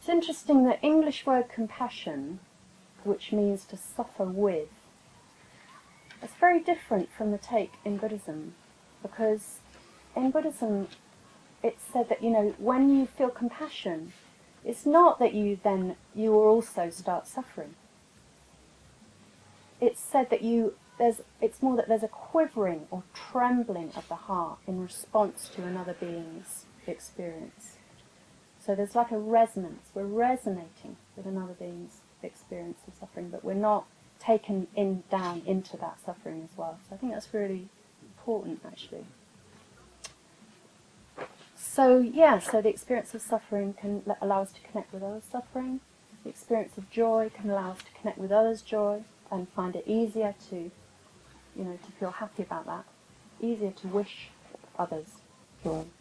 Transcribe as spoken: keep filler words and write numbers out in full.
It's interesting, the English word compassion, which means to suffer with, it's very different from the take in Buddhism, because in Buddhism it's said that, you know, when you feel compassion, it's not that you then, you will also start suffering. It's said that you, there's, it's more that there's a quivering or trembling of the heart in response to another being's experience. So there's like a resonance, we're resonating with another being's experience of suffering, but we're not taken in down into that suffering as well. So I think that's really important, actually. So yeah, so the experience of suffering can let, allow us to connect with others' suffering. The experience of joy can allow us to connect with others' joy and find it easier to, you know, to feel happy about that. Easier to wish others joy.